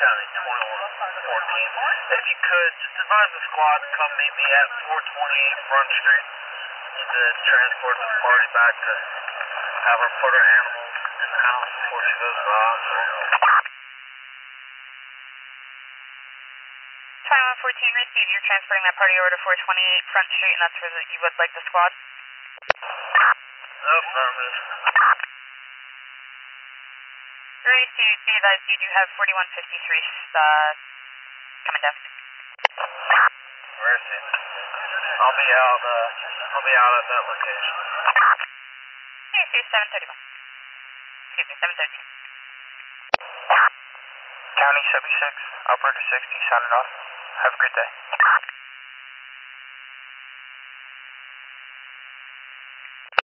County 2114. If you could, just advise the squad to come meet me at 428 Front Street to transport this party back to have her put her animals in the house before she goes to the hospital. 2114, receive. You're transporting that party over to 428 Front Street, and that's where you would like the squad? Affirmative. Receive. Be advised, you do have 4153 coming down. Receive. I'll be out at that location. Receive 731. Excuse me, 713. County 76, operator 60, signing off. Have a great day.